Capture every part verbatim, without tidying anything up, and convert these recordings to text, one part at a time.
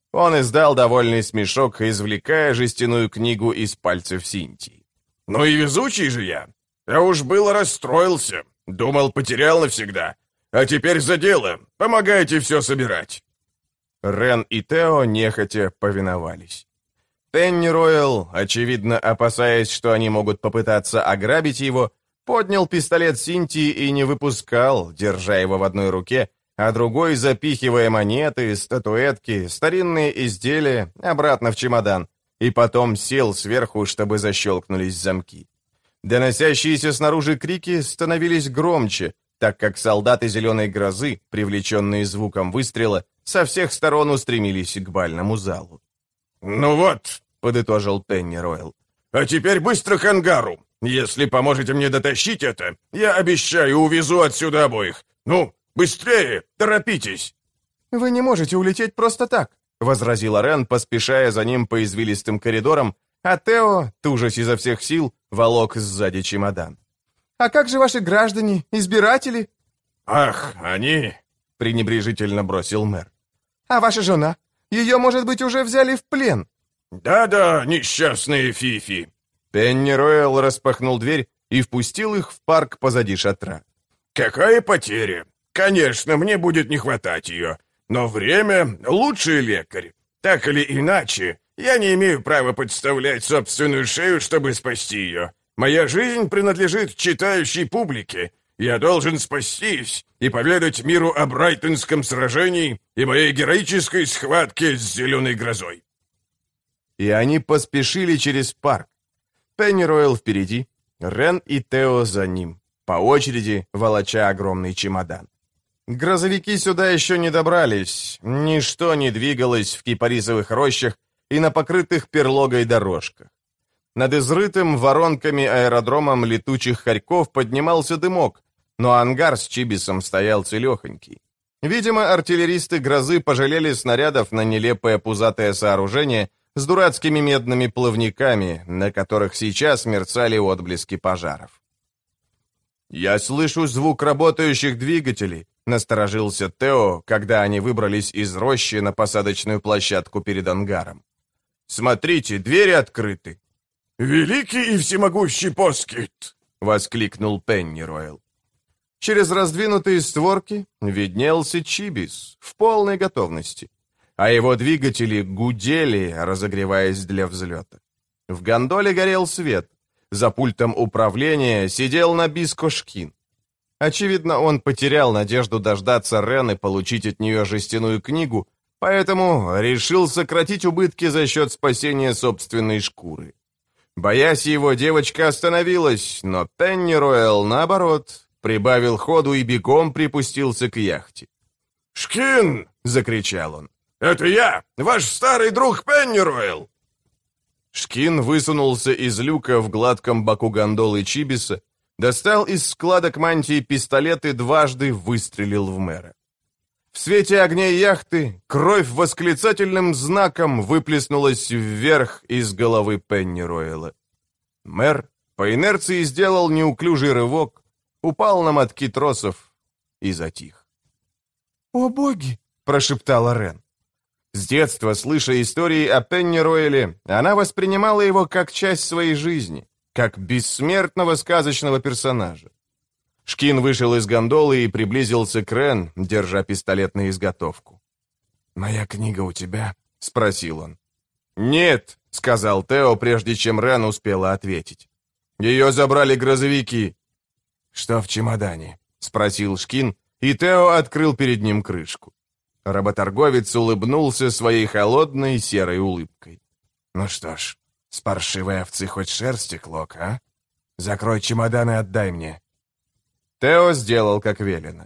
Он издал довольный смешок, извлекая жестяную книгу из пальцев Синтии. «Ну и везучий же я! Я уж было расстроился, думал, потерял навсегда. А теперь за дело, помогайте все собирать!» Рен и Тео нехотя повиновались. Пенниройл, очевидно опасаясь, что они могут попытаться ограбить его, поднял пистолет Синтии и не выпускал, держа его в одной руке, а другой запихивая монеты, статуэтки, старинные изделия обратно в чемодан, и потом сел сверху, чтобы защелкнулись замки. Доносящиеся снаружи крики становились громче, так как солдаты «Зеленой грозы», привлеченные звуком выстрела, со всех сторон устремились к бальному залу. «Ну вот», — подытожил Пенниройл, — «а теперь быстро к ангару. Если поможете мне дотащить это, я обещаю, увезу отсюда обоих. Ну, быстрее, торопитесь!» «Вы не можете улететь просто так», — возразила Рен, поспешая за ним по извилистым коридорам, а Тео, тужась изо всех сил, волок сзади чемодан. «А как же ваши граждане, избиратели?» «Ах, они...» — пренебрежительно бросил мэр. «А ваша жена? Ее, может быть, уже взяли в плен?» «Да-да, несчастные фифи!» Пенниройл распахнул дверь и впустил их в парк позади шатра. «Какая потеря! Конечно, мне будет не хватать ее, но время — лучший лекарь. Так или иначе, я не имею права подставлять собственную шею, чтобы спасти ее. Моя жизнь принадлежит читающей публике. Я должен спастись и поведать миру о Брайтонском сражении и моей героической схватке с Зеленой грозой». И они поспешили через парк. Пенниройл впереди, Рен и Тео за ним, по очереди волоча огромный чемодан. Грозовики сюда еще не добрались, ничто не двигалось в кипарисовых рощах и на покрытых перлогой дорожках. Над изрытым воронками аэродромом летучих хорьков поднимался дымок, но ангар с Чибисом стоял целехонький. Видимо, артиллеристы грозы пожалели снарядов на нелепое пузатое сооружение с дурацкими медными плавниками, на которых сейчас мерцали отблески пожаров. «Я слышу звук работающих двигателей», — насторожился Тео, когда они выбрались из рощи на посадочную площадку перед ангаром. «Смотрите, двери открыты». «Великий и всемогущий Поскит!» — воскликнул Пенниройл. Через раздвинутые створки виднелся Чибис в полной готовности, а его двигатели гудели, разогреваясь для взлета. В гондоле горел свет. За пультом управления сидел Набиско Шкин. Очевидно, он потерял надежду дождаться Рен и получить от нее жестяную книгу, поэтому решил сократить убытки за счет спасения собственной шкуры. Боясь его, девочка остановилась, но Пенниройл, наоборот, прибавил ходу и бегом припустился к яхте. «Шкин!» — закричал он. «Это я, ваш старый друг Пенниройл!» Шкин высунулся из люка в гладком боку гондолы Чибиса, достал из складок мантии пистолет и дважды выстрелил в мэра. В свете огней яхты кровь восклицательным знаком выплеснулась вверх из головы Пенниройла. Мэр по инерции сделал неуклюжий рывок, упал на мотки тросов и затих. «О боги!» — прошептала Рен. С детства, слыша истории о Пенниройле, она воспринимала его как часть своей жизни, как бессмертного сказочного персонажа. Шкин вышел из гондолы и приблизился к Рен, держа пистолет на изготовку. «Моя книга у тебя?» — спросил он. «Нет», — сказал Тео, прежде чем Рен успела ответить. «Ее забрали грозовики». «Что в чемодане?» — спросил Шкин, и Тео открыл перед ним крышку. Работорговец улыбнулся своей холодной серой улыбкой. «Ну что ж, с паршивой овцы хоть шерсти клок, а? Закрой чемодан и отдай мне». Тео сделал, как велено.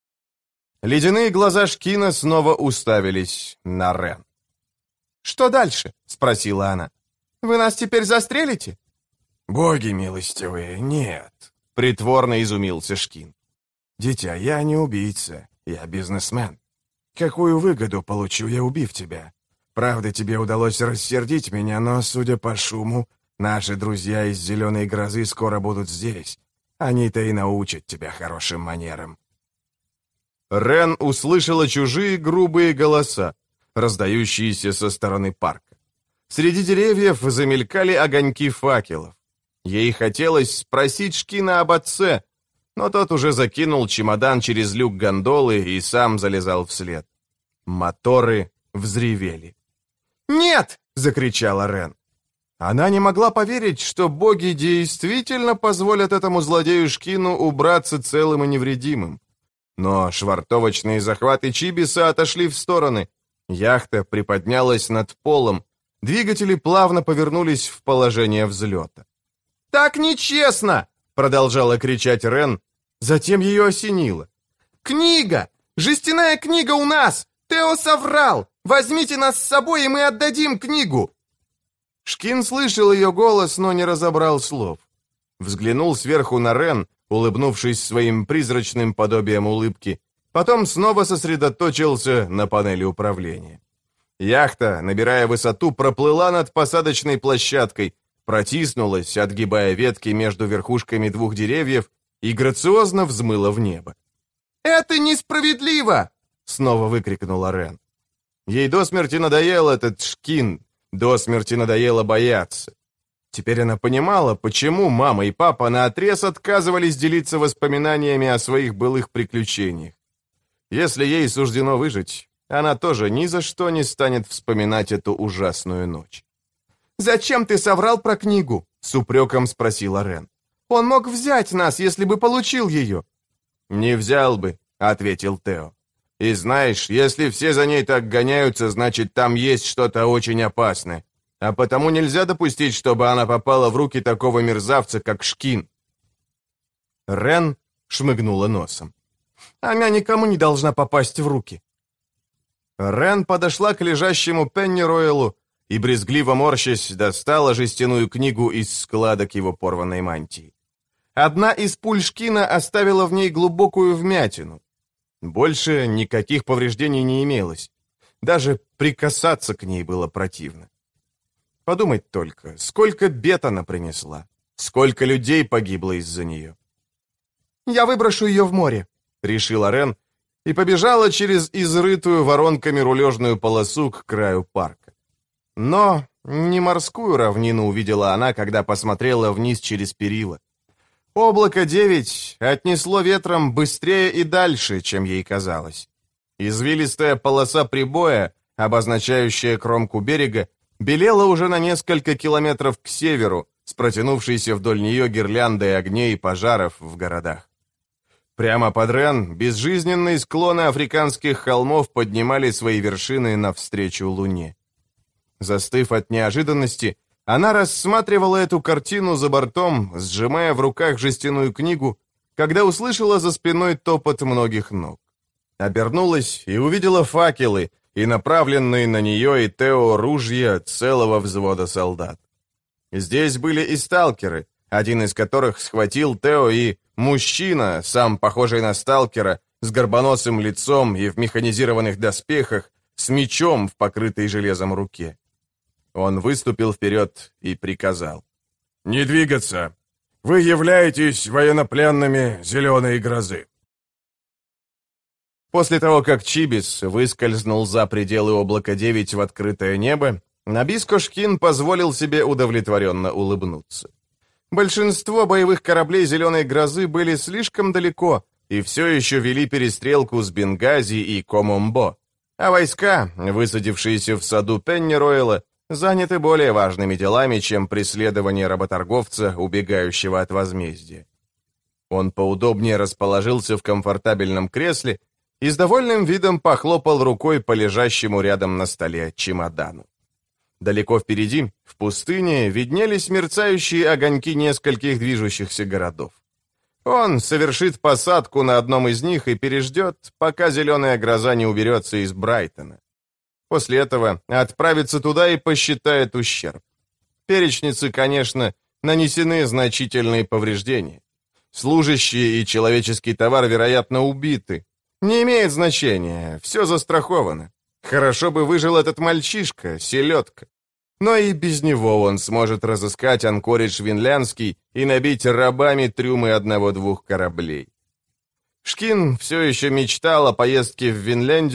Ледяные глаза Шкина снова уставились на Рен. «Что дальше?» — спросила она. «Вы нас теперь застрелите?» «Боги милостивые, нет», — притворно изумился Шкин. «Дитя, я не убийца, я бизнесмен. Какую выгоду получу я, убив тебя? Правда, тебе удалось рассердить меня, но, судя по шуму, наши друзья из «Зеленой грозы» скоро будут здесь. Они-то и научат тебя хорошим манерам». Рен услышала чужие грубые голоса. раздающиеся со стороны парка. Среди деревьев замелькали огоньки факелов. Ей хотелось спросить Шкина об отце, но тот уже закинул чемодан через люк гондолы и сам залезал вслед. Моторы взревели. «Нет!» — закричала Рен. Она не могла поверить, что боги действительно позволят этому злодею Шкину убраться целым и невредимым. Но швартовочные захваты Чибиса отошли в стороны. Яхта приподнялась над полом. Двигатели плавно повернулись в положение взлета. «Так нечестно!» — продолжала кричать Рен. Затем ее осенило. «Книга! Жестяная книга у нас! Тео соврал! Возьмите нас с собой, и мы отдадим книгу!» Шкин слышал ее голос, но не разобрал слов. Взглянул сверху на Рен, улыбнувшись своим призрачным подобием улыбки, потом снова сосредоточился на панели управления. Яхта, набирая высоту, проплыла над посадочной площадкой, протиснулась, отгибая ветки между верхушками двух деревьев, и грациозно взмыла в небо. «Это несправедливо!» — снова выкрикнула Рен. Ей до смерти надоел этот Шкин, до смерти надоело бояться. Теперь она понимала, почему мама и папа наотрез отказывались делиться воспоминаниями о своих былых приключениях. Если ей суждено выжить, она тоже ни за что не станет вспоминать эту ужасную ночь. «Зачем ты соврал про книгу?» — с упреком спросила Рен. «Он мог взять нас, если бы получил ее». «Не взял бы», — ответил Тео. «И знаешь, если все за ней так гоняются, значит, там есть что-то очень опасное. А потому нельзя допустить, чтобы она попала в руки такого мерзавца, как Шкин». Рен шмыгнула носом. «Она никому не должна попасть в руки». Рен подошла к лежащему Пенниройлу и, брезгливо морщась, достала жестяную книгу из складок его порванной мантии. Одна из пуль Шкина оставила в ней глубокую вмятину. Больше никаких повреждений не имелось. Даже прикасаться к ней было противно. Подумать только, сколько бед она принесла, сколько людей погибло из-за нее. «Я выброшу ее в море», — решила Рен, и побежала через изрытую воронками рулежную полосу к краю парка. Но не морскую равнину увидела она, когда посмотрела вниз через перила. Облако девять отнесло ветром быстрее и дальше, чем ей казалось. Извилистая полоса прибоя, обозначающая кромку берега, белела уже на несколько километров к северу, с протянувшейся вдоль нее гирляндой огней и пожаров в городах. Прямо под Рен безжизненные склоны африканских холмов поднимали свои вершины навстречу луне. Застыв от неожиданности, она рассматривала эту картину за бортом, сжимая в руках жестяную книгу, когда услышала за спиной топот многих ног. Обернулась и увидела факелы и направленные на нее и Тео ружья целого взвода солдат. Здесь были и сталкеры, один из которых схватил Тео, и мужчина, сам похожий на сталкера, с горбоносым лицом и в механизированных доспехах, с мечом в покрытой железом руке. Он выступил вперед и приказал. «Не двигаться! Вы являетесь военнопленными Зеленой Грозы!» После того, как Чибис выскользнул за пределы облака девять в открытое небо, Набиско Шкин позволил себе удовлетворенно улыбнуться. Большинство боевых кораблей «Зеленой Грозы» были слишком далеко и все еще вели перестрелку с Бенгази и Комомбо, а войска, высадившиеся в саду Пеннирояла, заняты более важными делами, чем преследование работорговца, убегающего от возмездия. Он поудобнее расположился в комфортабельном кресле и с довольным видом похлопал рукой по лежащему рядом на столе чемодану. Далеко впереди, в пустыне, виднелись мерцающие огоньки нескольких движущихся городов. Он совершит посадку на одном из них и переждет, пока «Зеленая гроза» не уберется из Брайтона. После этого отправится туда и посчитает ущерб. Перечнице, конечно, нанесены значительные повреждения. Служащие и человеческий товар, вероятно, убиты. Не имеет значения, все застраховано. Хорошо бы выжил этот мальчишка, селедка. Но и без него он сможет разыскать анкоридж Винлянский и набить рабами трюмы одного-двух кораблей. Шкин все еще мечтал о поездке в Винляндию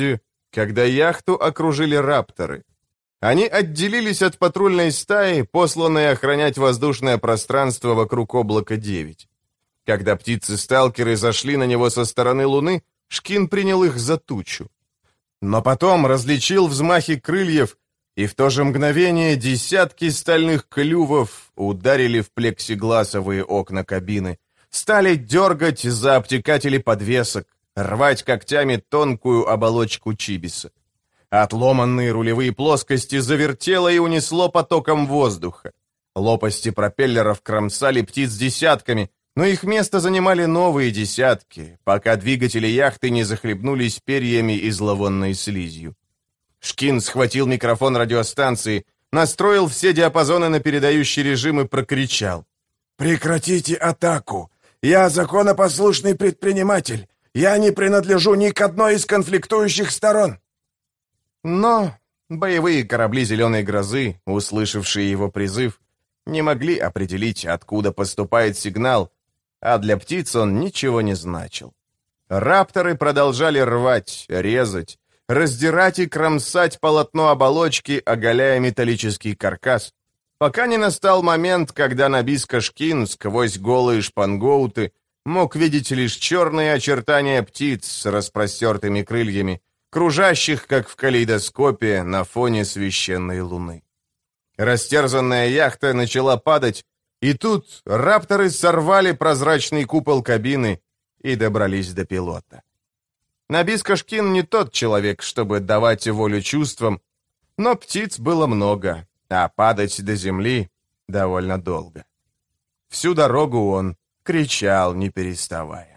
когда яхту окружили рапторы. Они отделились от патрульной стаи, посланной охранять воздушное пространство вокруг облака девять. Когда птицы-сталкеры зашли на него со стороны Луны, Шкин принял их за тучу. Но потом различил взмахи крыльев, и в то же мгновение десятки стальных клювов ударили в плексигласовые окна кабины, стали дергать за обтекатели подвесок, рвать когтями тонкую оболочку Чибиса. Отломанные рулевые плоскости завертело и унесло потоком воздуха. Лопасти пропеллеров кромсали птиц десятками, но их место занимали новые десятки, пока двигатели яхты не захлебнулись перьями и зловонной слизью. Шкин схватил микрофон радиостанции, настроил все диапазоны на передающий режим и прокричал: «Прекратите атаку! Я законопослушный предприниматель! Я не принадлежу ни к одной из конфликтующих сторон!» Но боевые корабли «Зеленой грозы», услышавшие его призыв, не могли определить, откуда поступает сигнал, а для птиц он ничего не значил. Рапторы продолжали рвать, резать, раздирать и кромсать полотно оболочки, оголяя металлический каркас, пока не настал момент, когда Набиска Шкин сквозь голые шпангоуты мог видеть лишь черные очертания птиц с распростертыми крыльями, кружащих, как в калейдоскопе, на фоне священной луны. Растерзанная яхта начала падать, и тут рапторы сорвали прозрачный купол кабины и добрались до пилота. Набиска Шкин не тот человек, чтобы давать волю чувствам, но птиц было много, а падать до земли довольно долго. Всю дорогу он кричал, не переставая.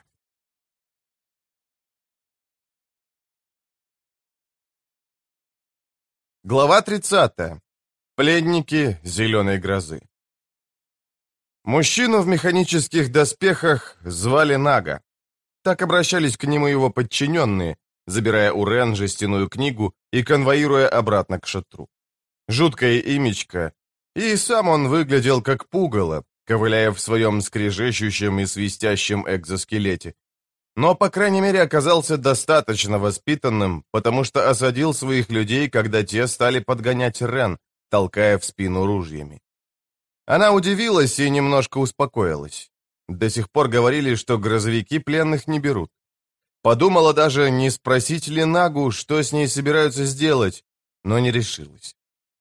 Глава тридцатая. Пленники «Зеленой грозы». Мужчину в механических доспехах звали Нага. Так обращались к нему его подчиненные, забирая у Рен жестяную книгу и конвоируя обратно к шатру. Жуткое имечко, и сам он выглядел как пугало, ковыляя в своем скрежещущем и свистящем экзоскелете. Но, по крайней мере, оказался достаточно воспитанным, потому что осадил своих людей, когда те стали подгонять Рен, толкая в спину ружьями. Она удивилась и немножко успокоилась. До сих пор говорили, что грозовики пленных не берут. Подумала даже, не спросить ли Нагу, что с ней собираются сделать, но не решилась.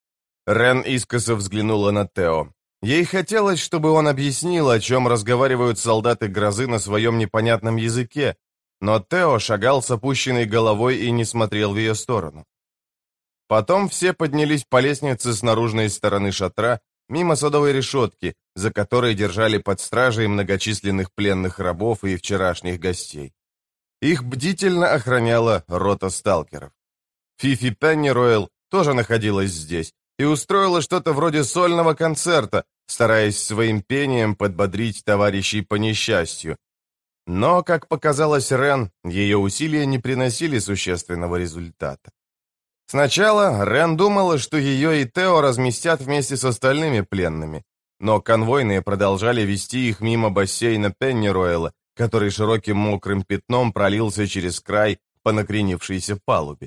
Рен искоса взглянула на Тео. Ей хотелось, чтобы он объяснил, о чем разговаривают солдаты грозы на своем непонятном языке, но Тео шагал с опущенной головой и не смотрел в ее сторону. Потом все поднялись по лестнице с наружной стороны шатра, мимо садовой решетки, за которой держали под стражей многочисленных пленных рабов и вчерашних гостей. Их бдительно охраняла рота сталкеров. Фифи Пенниройл тоже находилась здесь и устроила что-то вроде сольного концерта, стараясь своим пением подбодрить товарищей по несчастью. Но, как показалось Рен, ее усилия не приносили существенного результата. Сначала Рен думала, что ее и Тео разместят вместе с остальными пленными, но конвойные продолжали вести их мимо бассейна Пеннироэла, который широким мокрым пятном пролился через край по накренившейся палубе.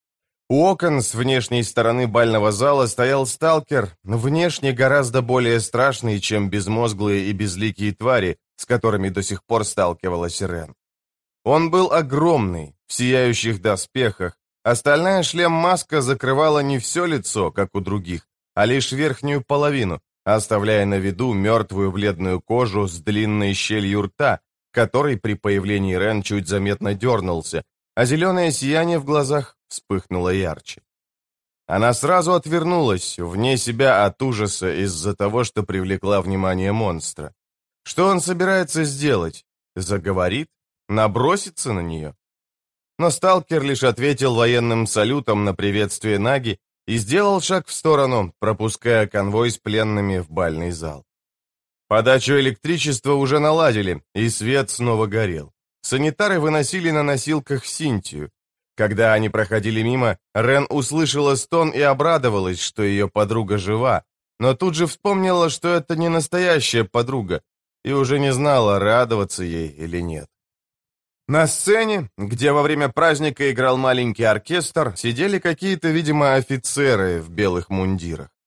У окон с внешней стороны бального зала стоял сталкер, внешне гораздо более страшный, чем безмозглые и безликие твари, с которыми до сих пор сталкивалась Рен. Он был огромный, в сияющих доспехах, остальная шлем-маска закрывала не все лицо, как у других, а лишь верхнюю половину, оставляя на виду мертвую бледную кожу с длинной щелью рта, который при появлении Рен чуть заметно дернулся, а зеленое сияние в глазах вспыхнуло ярче. Она сразу отвернулась, вне себя от ужаса из-за того, что привлекла внимание монстра. Что он собирается сделать? Заговорит? Набросится на нее? Но сталкер лишь ответил военным салютом на приветствие Наги и сделал шаг в сторону, пропуская конвой с пленными в бальный зал. Подачу электричества уже наладили, и свет снова горел. Санитары выносили на носилках Синтию. Когда они проходили мимо, Рен услышала стон и обрадовалась, что ее подруга жива, но тут же вспомнила, что это не настоящая подруга, и уже не знала, радоваться ей или нет. На сцене, где во время праздника играл маленький оркестр, сидели какие-то, видимо, офицеры в белых мундирах.